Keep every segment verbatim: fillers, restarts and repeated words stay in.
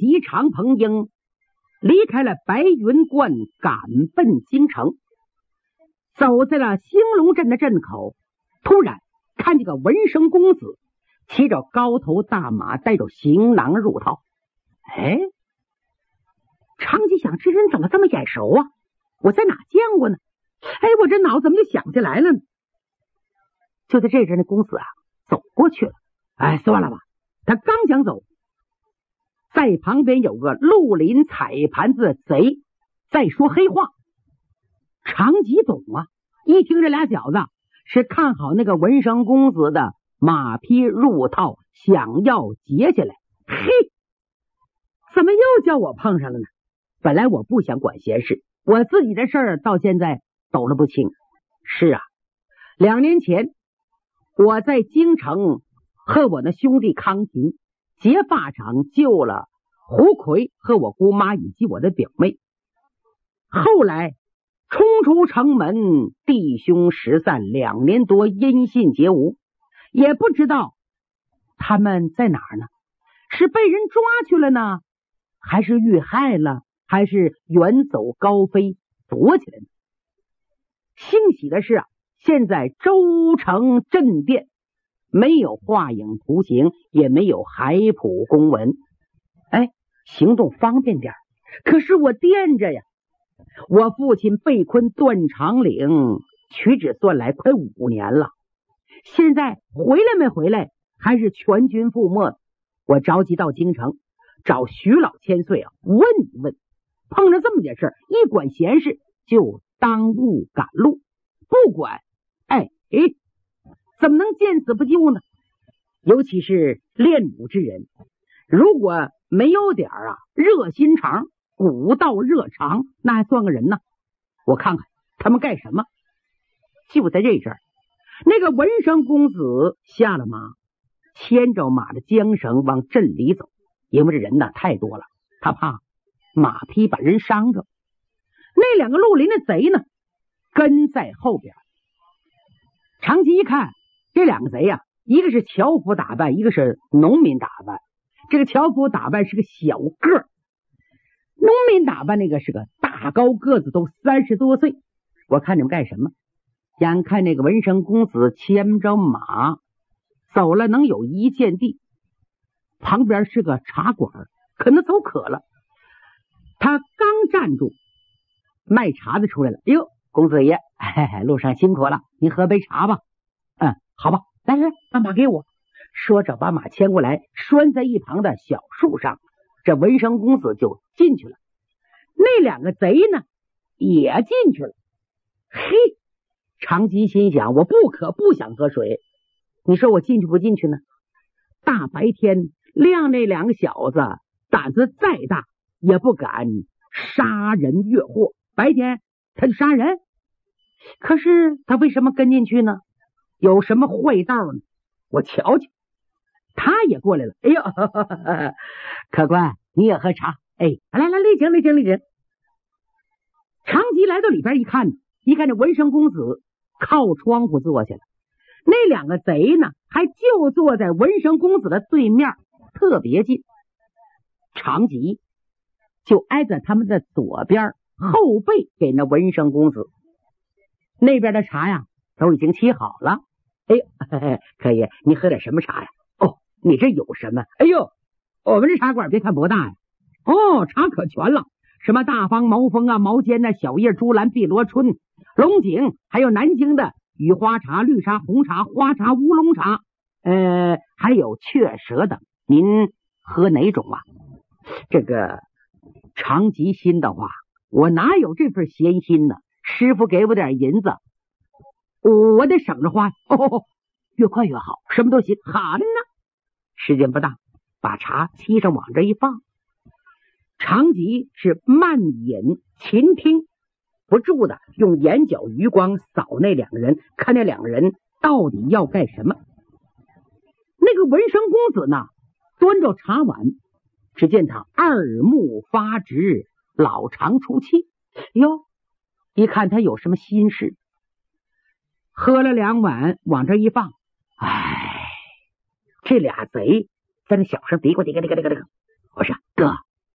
吉、常鹏英离开了白云观，赶奔京城。走在了兴隆镇的镇口，突然看见个文生公子骑着高头大马，带着行囊入套。哎，常吉想，这人怎么这么眼熟啊？我在哪见过呢？哎，我这脑怎么就想起来了呢？就在这时，那公子啊走过去了。哎，算了吧，他刚想走，在旁边有个绿林踩盘子的贼在说黑话。常吉懂啊，一听这俩小子是看好那个文生公子的马匹入套，想要劫下来。嘿，怎么又叫我碰上了呢？本来我不想管闲事，我自己的事儿到现在抖了不清。是啊，两年前我在京城和我的兄弟康平劫发场救了胡奎和我姑妈以及我的表妹，后来冲出城门，弟兄失散，两年多音信皆无，也不知道他们在哪儿呢？是被人抓去了呢，还是遇害了，还是远走高飞躲起来呢？幸喜的是啊，现在州城镇店没有画影图形，也没有海谱公文，哎，行动方便点。可是我惦着呀，我父亲被困断肠岭，屈指算来快五年了，现在回来没回来，还是全军覆没。我着急到京城找徐老千岁啊问一问，碰着这么点事，一管闲事就耽误赶路，不管，哎哎，怎么能见死不救呢？尤其是练武之人，如果没有点啊热心肠，古道热肠，那还算个人呢？我看看他们干什么。就在这阵儿，那个文生公子下了马，牵着马的缰绳往镇里走，因为这人呢太多了，他怕马匹把人伤着。那两个绿林的贼呢跟在后边。常吉一看这两个贼呀、啊，一个是樵夫打扮，一个是农民打扮。这个樵夫打扮是个小个儿，农民打扮那个是个大高个子，都三十多岁。我看你们干什么？眼看那个文生公子牵着马走了能有一箭地，旁边是个茶馆，可能走渴了。他刚站住，卖茶的出来了。哎呦，公子爷，嘿嘿，路上辛苦了，您喝杯茶吧。嗯，好吧，来来，把马给我。说着把马牵过来，拴在一旁的小树上。这文生公子就进去了，那两个贼呢也进去了。嘿，常吉心想，我不可不想喝水，你说我进去不进去呢？大白天亮那两个小子胆子再大，也不敢杀人越货，白天他就杀人。可是他为什么跟进去呢？有什么坏道呢？我瞧瞧。他也过来了。哎呦，呵呵呵，客官你也喝茶？哎，来来，立请立请立请。常吉来到里边一看，一看这文生公子靠窗户坐下了，那两个贼呢还就坐在文生公子的对面，特别近。常吉就挨在他们的左边，后背给那文生公子。那边的茶呀都已经沏好了。哎呦，嘿嘿，可以，你喝点什么茶呀？哦，你这有什么？哎呦，我们这茶馆别看不大呀，哦，茶可全了，什么大方、毛峰啊、毛尖呐、小叶、朱兰、碧螺春、龙井，还有南京的雨花茶、绿茶、红茶、花茶、乌龙茶，呃，还有雀舌等。您喝哪种啊？这个常吉心的话，我哪有这份闲心呢？师傅给我点银子，我得省着花。哦，越快越好，什么都行。好呢，时间不大，把茶沏上往这一放。常吉是慢饮勤听，不住的用眼角余光扫那两个人，看那两个人到底要干什么。那个文生公子呢，端着茶碗，只见他二目发直，老长出气。哟，一看他有什么心事。喝了两碗往这一放，哎，这俩贼在那小声嘀咕嘀咕嘀咕嘀咕嘀咕。我说哥，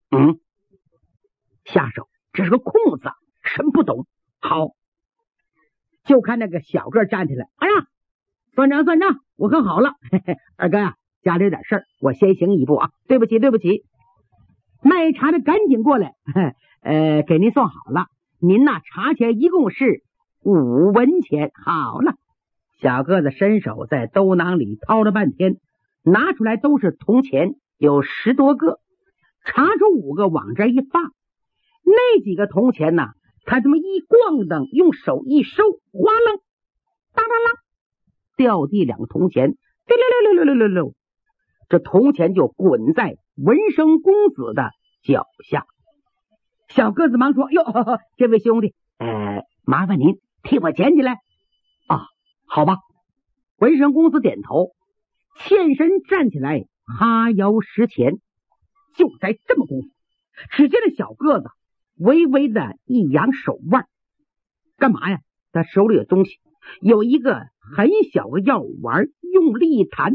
嗯，下手这是个空子，什么不懂。好，就看那个小个站起来，哎呀，算账算账，我可好了，嘿嘿，二哥呀、啊，家里有点事儿，我先行一步啊，对不起对不起。卖茶的赶紧过来，呃，给您算好了，您那茶钱一共是五文钱。好了，小个子伸手在兜囊里掏了半天，拿出来都是铜钱，有十多个，查出五个往这一放，那几个铜钱呢，他这么一咣当，用手一收，哗楞，当当啷，掉地两个铜钱，溜溜溜溜溜溜溜，这铜钱就滚在文生公子的脚下。小个子忙说：“哟，呵呵，这位兄弟，呃，麻烦您替我捡起来啊，好吧。”文生公子点头，欠身站起来，哈腰拾钱。就在这么功夫，只见这小个子微微的一扬手腕，干嘛呀？他手里有东西，有一个很小的药丸，用力一弹，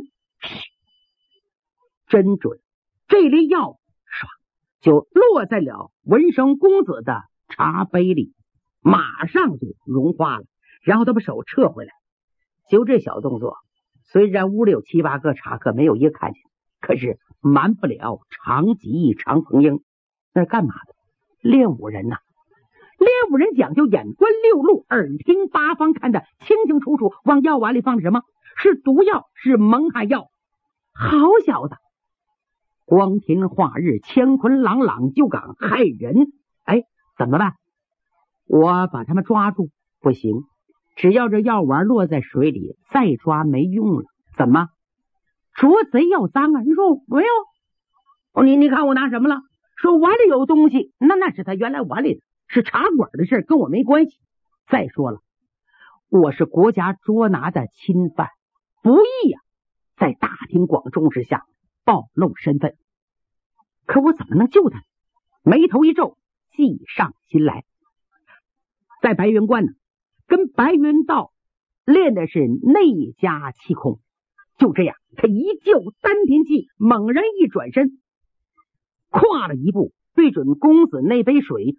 真准，这粒药唰就落在了文生公子的茶杯里，马上就融化了。然后他把手撤回来，就这小动作，虽然屋里有七八个茶客，没有一个看见，可是瞒不了常吉、常鹏英。那是干嘛的？练武人呐、啊！练武人讲究眼观六路，耳听八方，看得清清楚楚。往药丸里放的什么？是毒药，是蒙汗药。好小子，光天化日，乾坤朗朗，就敢害人！哎，怎么办？我把他们抓住不行，只要这药丸落在水里，再抓没用了。怎么？捉贼要赃啊！你说没有？哦，你你看我拿什么了？说碗里有东西，那那是他原来碗里的，是茶馆的事，跟我没关系。再说了，我是国家捉拿的钦犯，不义呀、啊！在大庭广众之下暴露身份，可我怎么能救他？眉头一皱，计上心来。在白云观呢，跟白云道练的是内家气功。就这样，他一就丹田气，猛然一转身，跨了一步，对准公子那杯水，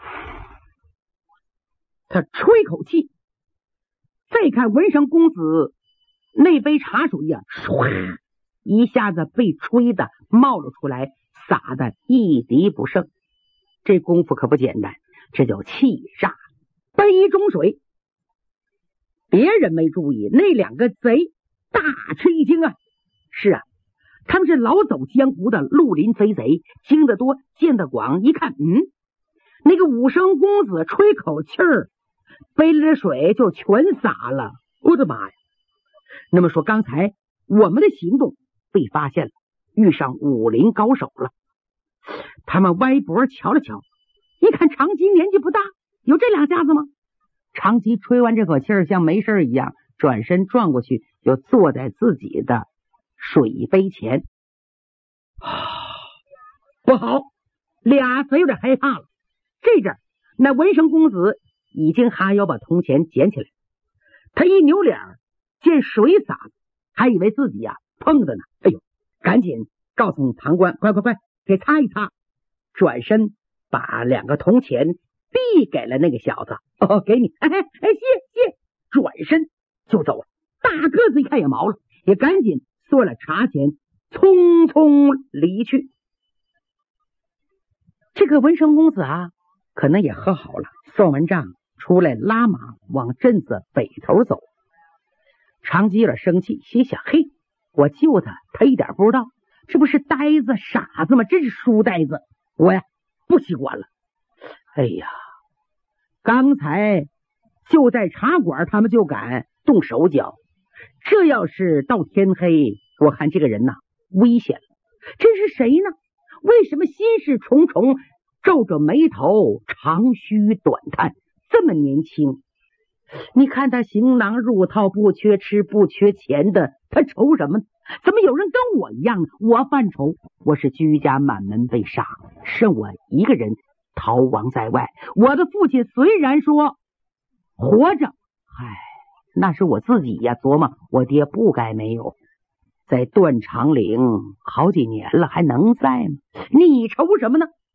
他吹口气。再看文生公子那杯茶水呀、啊，唰一下子被吹的冒了出来，洒的一滴不剩。这功夫可不简单，这叫气煞杯中水。别人没注意，那两个贼大吃一惊啊！是啊，他们是老走江湖的绿林飞贼，经得多，见得广。一看，嗯，那个武生公子吹口气儿，杯里的水就全洒了。我的妈呀！那么说，刚才我们的行动被发现了，遇上武林高手了。他们歪脖瞧了瞧，一看长吉年纪不大，有这两下子吗？长吉吹完这口气儿，像没事一样，转身转过去，就坐在自己的水杯前。不好，俩贼有点害怕了。这阵那文生公子已经哈腰把铜钱捡起来，他一扭脸，见水洒了，还以为自己呀、啊、碰的呢。哎呦，赶紧告诉堂官，快快快，给擦一擦。转身把两个铜钱递给了那个小子。哦，给你，哎哎哎，谢谢。转身就走了。大个子一看也毛了，也赶紧缩了茶钱，匆匆离去。这个文生公子啊，可能也喝好了，算完账出来拉马往镇子北头走。长吉有点生气，心想：嘿，我救他，他一点不知道，这不是呆子傻子吗？真是书呆子，我呀不喜欢了。哎呀，刚才就在茶馆，他们就敢动手脚，这要是到天黑，我看这个人呐危险了。这是谁呢？为什么心事重重，皱着眉头，长吁短叹，这么年轻？你看他行囊入套，不缺吃不缺钱的，他愁什么？怎么有人跟我一样呢？我犯愁，我是居家满门被杀，剩我一个人逃亡在外。我的父亲虽然说活着，唉，那是我自己呀琢磨，我爹不该没有，在断肠岭好几年了，还能在吗？你愁什么呢？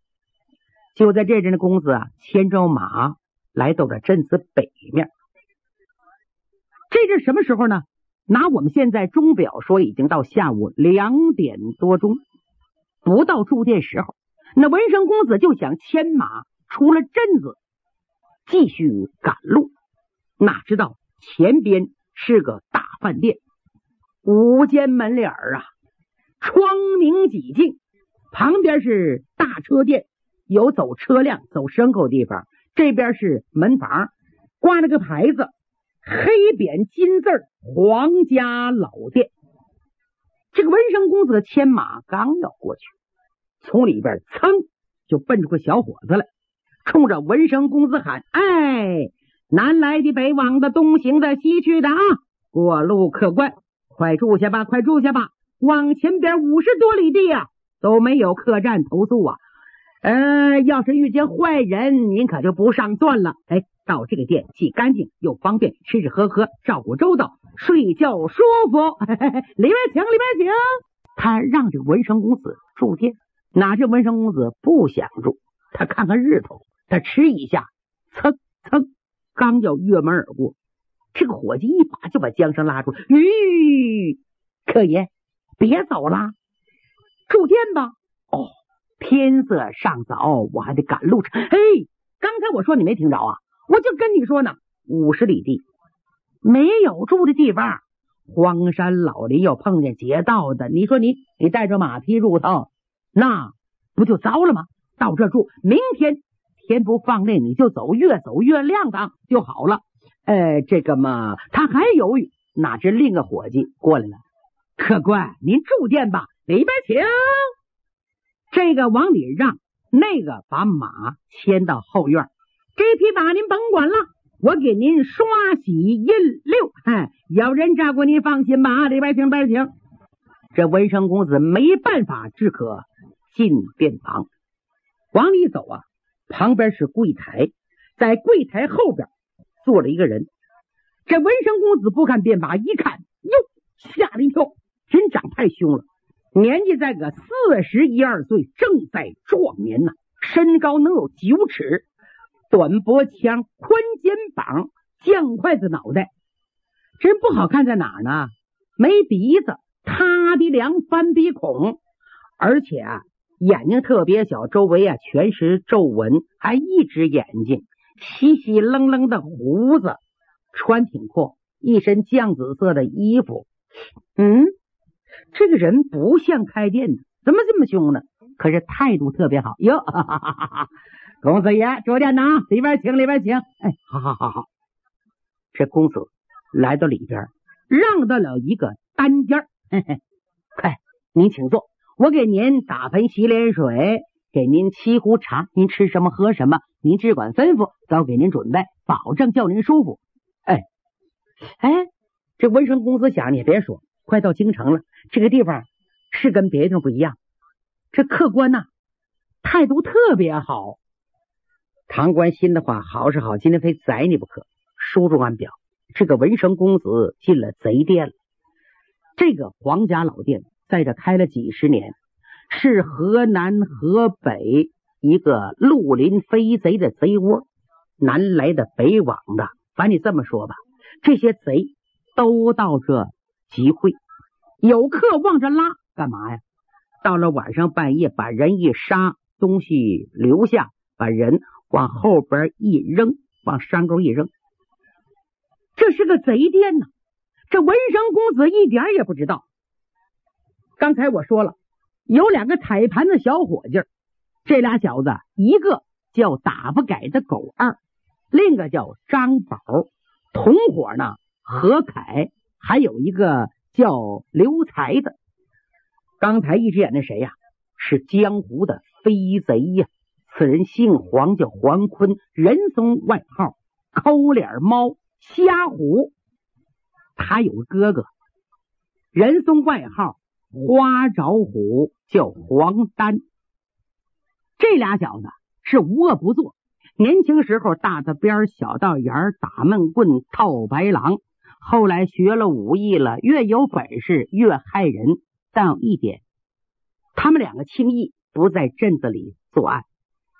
就在这阵的公子啊，牵着马来到了镇子北面。这是什么时候呢？拿我们现在钟表说，已经到下午两点多钟，不到住店时候。那文生公子就想牵马出了镇子，继续赶路。哪知道前边是个大饭店，五间门脸儿啊，窗明几净，旁边是大车店，有走车辆走牲口的地方，这边是门房，挂了个牌子，黑匾金字皇家老店。这个文生公子牵马刚要过去，从里边噌就奔出个小伙子来，冲着文生公子喊：哎，南来的北往的东行的西去的啊，过路客官，快住下吧，快住下吧，往前边五十多里地啊都没有客栈投诉啊，呃，要是遇见坏人您可就不上算了。哎，到这个店既干净又方便，吃吃喝喝照顾周到，睡觉舒服，嘿嘿嘿，里边请里边请。他让这个文生公子住店，哪知文生公子不想住，他看看日头，他吃一下，噌噌刚要越门而过，这个伙计一把就把缰绳拉住。吁，客爷别走了，住店吧。哦，天色尚早，我还得赶路程。嘿，刚才我说你没听着啊？我就跟你说呢，五十里地没有住的地方，荒山老林要碰见劫道的，你说你你带着马匹入头，那不就糟了吗？到这住，明天天不放亮你就走，越走越亮堂就好了。呃，这个嘛，他还犹豫，哪知另一个伙计过来了。客官，您住店吧，里边请。这个往里让，那个把马牵到后院。这匹马您甭管了，我给您刷洗印六，哎，有人照顾您放心吧，里边请，里边请。这文生公子没办法，只可进便房。往里走啊，旁边是柜台，在柜台后边坐了一个人。这文生公子不看便马，一看，哟，吓了一跳，人长太凶了，年纪在个四十一二岁，正在壮年呐、啊，身高能有九尺，短脖腔，宽肩膀，酱筷子脑袋。真不好看在哪儿呢？没鼻子，塌鼻梁，翻鼻孔，而且啊眼睛特别小，周围啊全是皱纹，还一只眼睛，稀稀愣愣的胡子，穿挺阔，一身酱紫色的衣服。嗯，这个人不像开店的，怎么这么凶呢？可是态度特别好哟，哈哈哈哈哈！公子爷住店呢，里边请，里边请。哎，好好好好。这公子来到里边，让到了一个单间，嘿嘿，快，您请坐。我给您打盆洗脸水，给您沏壶茶，您吃什么喝什么，您只管吩咐，都给您准备，保证叫您舒服。哎哎，这文生公司想，你也别说，快到京城了，这个地方是跟别的地方不一样，这客官呐、啊、态度特别好。唐官心的话，好是好，今天非宰你不可。书中暗表，这个文生公子进了贼店了。这个皇家老店在这开了几十年，是河南河北一个绿林飞贼的贼窝，南来的北往的，反正你这么说吧，这些贼都到这集会，有客往这拉干嘛呀？到了晚上半夜把人一杀，东西留下，把人往后边一扔，往山沟一扔。这是个贼店呢、啊，这文生公子一点也不知道。刚才我说了，有两个踩盘的小伙计，这俩小子一个叫打不改的狗二，另一个叫张宝，同伙呢何凯，还有一个叫刘才的。刚才一直演的谁呀、啊？是江湖的飞贼呀、啊！此人姓黄，叫黄坤，人送外号抠脸猫、瞎虎。他有个哥哥，人送外号花爪虎，叫黄丹。这俩小子是无恶不作，年轻时候大道边小道沿打闷棍套白狼，后来学了武艺了，越有本事越害人。但有一点，他们两个轻易不在镇子里作案，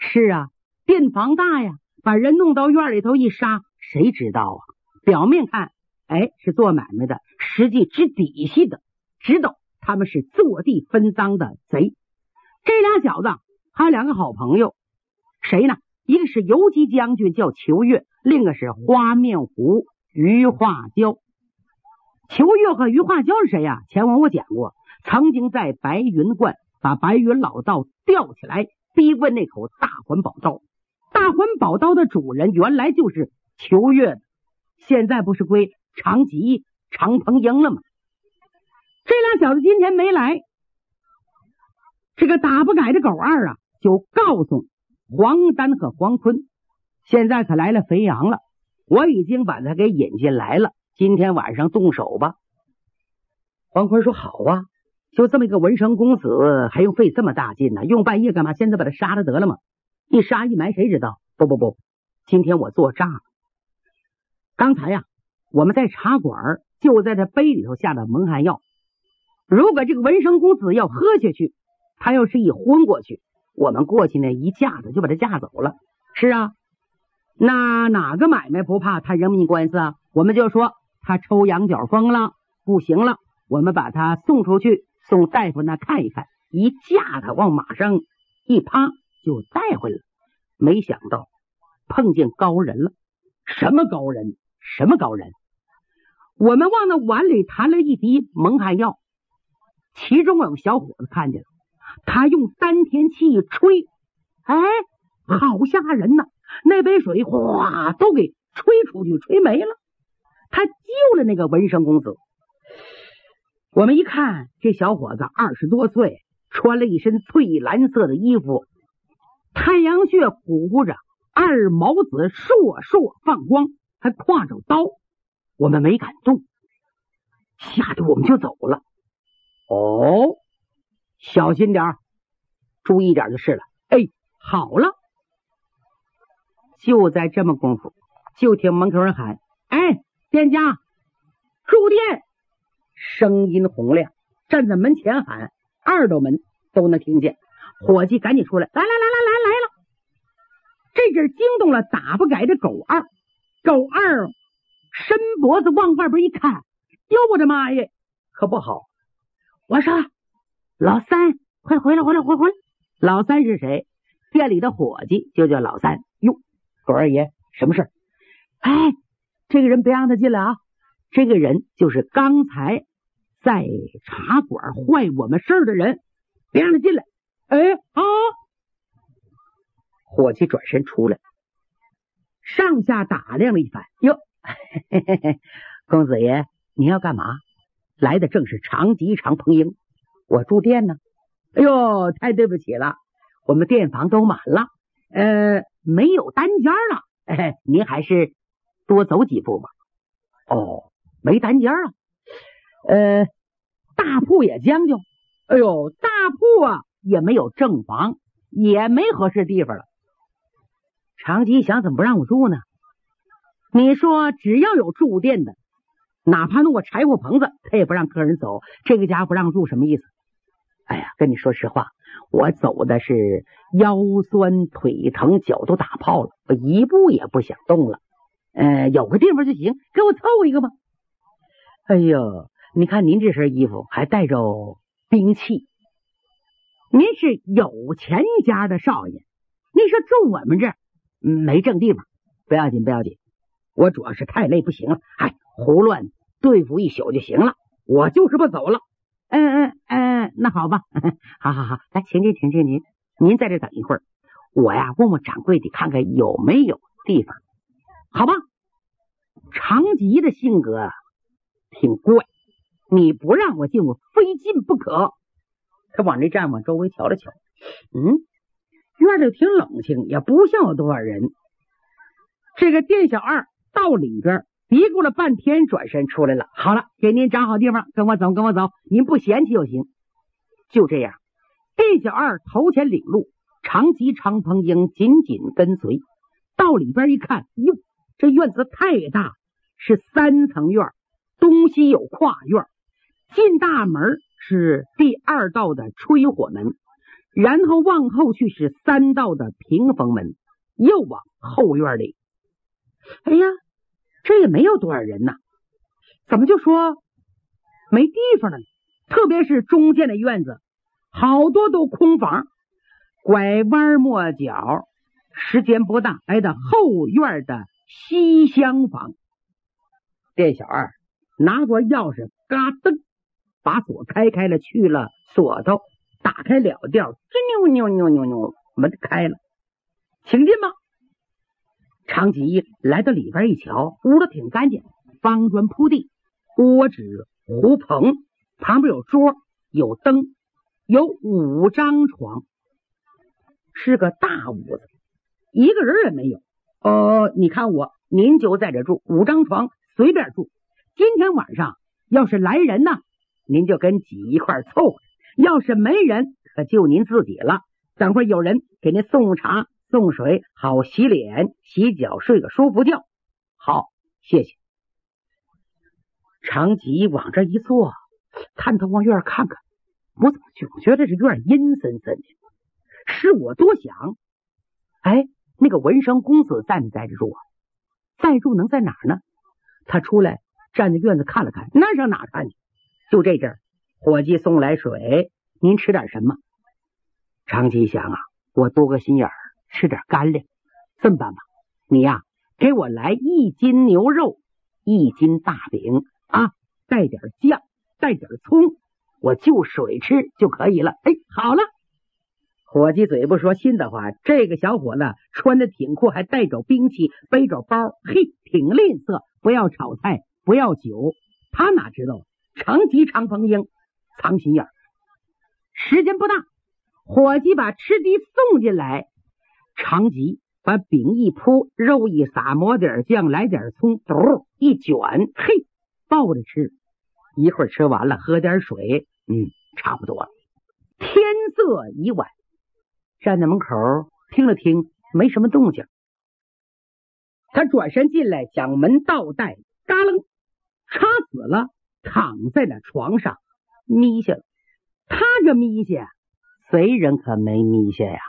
是啊，店房大呀，把人弄到院里头一杀，谁知道啊？表面看，哎，是做买卖的，实际知底细的，知道他们是坐地分赃的贼。这俩小子还有两个好朋友，谁呢？一个是游击将军叫裘越，另一个是花面虎于化娇。裘越和于化娇是谁呀、啊？前文我讲过，曾经在白云观把白云老道吊起来，逼问那口大环宝刀。大环宝刀的主人原来就是裘越的，现在不是归长吉长鹏英了吗？这俩小子今天没来，这个打不改的狗二啊，就告诉黄丹和黄坤，现在可来了肥羊了，我已经把他给引进来了，今天晚上动手吧。黄坤说好啊，就这么一个文生公子，还用费这么大劲呢？用半夜干嘛？现在把他杀了得了吗？一杀一埋谁知道？不不不，今天我做诈了。刚才呀、啊，我们在茶馆就在他杯里头下的蒙汗药，如果这个文生公子要喝下去，他要是一昏过去，我们过去呢一架子就把他架走了。是啊，那哪个买卖不怕他人命官司啊？我们就说他抽羊角风了，不行了，我们把他送出去，送大夫那看一看，一架他往马上一趴就带回来了。没想到碰见高人了。什么高人？什么高人？我们往那碗里弹了一滴蒙汗药，其中有个小伙子看见了，他用丹田气一吹，哎，好吓人呐！那杯水哗都给吹出去，吹没了。他救了那个文生公子。我们一看，这小伙子二十多岁，穿了一身翠蓝色的衣服，太阳穴鼓鼓着，二毛子烁烁放光，还挎着刀。我们没敢动，吓得我们就走了。哦，小心点，注意点就是了。哎，好了。就在这么功夫，就听门口人喊：“哎，店家，住店！”声音洪亮，站在门前喊，二道门都能听见。伙计赶紧出来，来来来来来来了！这阵惊动了打不改的狗二，狗二伸脖子往外边一看，哟我的妈呀，可不好！我说老三，快回来回来回来回来！老三是谁？店里的伙计就叫老三。哟，狗二爷，什么事？哎，这个人别让他进来啊！这个人就是刚才在茶馆坏我们事儿的人，别让他进来。哎啊！伙计转身出来，上下打量了一番。哟，嘿嘿嘿，公子爷，你要干嘛？来的正是长吉长鹏英，我住店呢。哎呦，太对不起了，我们店房都满了，呃，没有单间了。哎，您还是多走几步吧。哦，没单间了，呃，大铺也将就。哎呦，大铺啊，也没有正房，也没合适地方了。长吉想怎么不让我住呢？你说只要有住店的，哪怕弄个柴火棚子，他也不让客人走。这个家不让住什么意思？哎呀，跟你说实话，我走的是腰酸腿疼，脚都打泡了，我一步也不想动了。呃，有个地方就行，给我凑一个吧。哎呦，你看您这身衣服还带着兵器，您是有钱家的少爷，你说住我们这儿没正地方，不要紧不要紧，我主要是太累不行了，哎，胡乱对付一宿就行了，我就是不走了。嗯嗯嗯，那好吧，好好好，来，请进请进您，您在这等一会儿，我呀问问掌柜的看看有没有地方，好吧？长吉的性格挺怪，你不让我进，我非进不可。他往这站，往周围瞧了瞧，嗯，院里挺冷清，也不像有多少人。这个店小二到里边嘀咕了半天，转身出来了。好了，给您找好地方，跟我走，跟我走，您不嫌弃就行。就这样，店小二头前领路，长吉长鹏英紧紧跟随。到里边一看，哟，这院子太大，是三层院，东西有跨院。进大门是第二道的吹火门， 然后往后去是三道的屏风门，又往后院里。哎呀，这也没有多少人呐，怎么就说没地方了呢？特别是中间的院子，好多都空房，拐弯抹角，时间不大，来到后院的西厢房。店小二拿过钥匙，嘎噔把锁开开了，去了锁头，打开了吊，吱扭扭扭扭扭，门开了，请进吧。长吉来到里边一瞧，屋子挺干净，方砖铺地，锅纸壶棚，旁边有桌有灯，有五张床，是个大屋子，一个人也没有。呃，你看我，您就在这住，五张床随便住。今天晚上要是来人呢，您就跟挤一块凑合；要是没人，可就您自己了。等会儿有人给您送茶送水，好洗脸洗脚，睡个舒服觉。好，谢谢。长吉往这一坐，探头往院看看，我怎么总觉得这院阴森森的？是我多想。哎，那个文生公子在没在这住啊？在住能在哪儿呢？他出来站在院子看了看，那上哪看去？就这阵儿，伙计送来水，您吃点什么？长吉想啊，我多个心眼儿，吃点干粮。这么办吧，你呀、啊，给我来一斤牛肉，一斤大饼啊，带点酱，带点葱，我就水吃就可以了。哎，好了。伙计嘴不说心的话，这个小伙子穿的挺酷，还带着兵器，背着包，嘿，挺吝啬，不要炒菜，不要酒。他哪知道长吉长鹏鹰藏心眼儿。时间不大，伙计把吃的送进来，长吉把饼一铺，肉一撒，抹点酱，来点葱，嘟一卷，嘿，抱着吃。一会儿吃完了，喝点水，嗯，差不多了。天色已晚，站在门口听了听，没什么动静。他转身进来，将门倒带，嘎楞插死了，躺在了床上，眯下了。他这眯下，谁人可没眯下呀？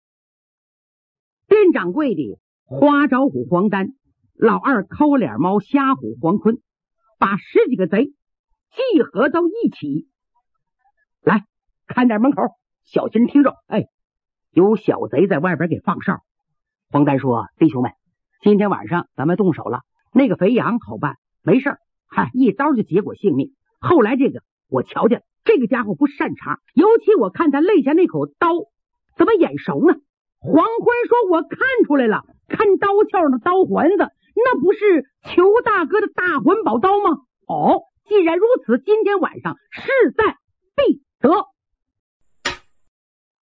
店掌柜的花招虎黄丹，老二抠脸猫瞎虎黄坤，把十几个贼集合到一起。来，看点门口，小心听着。哎，有小贼在外边给放哨。黄丹说：弟兄们，今天晚上咱们动手了。那个肥羊好办，没事，嗨，一刀就结果性命。后来这个我瞧见这个家伙不善茬，尤其我看他肋下那口刀怎么眼熟呢？黄坤说：我看出来了，看刀鞘上的刀环子，那不是裘大哥的大环宝刀吗？哦，既然如此，今天晚上势在必得。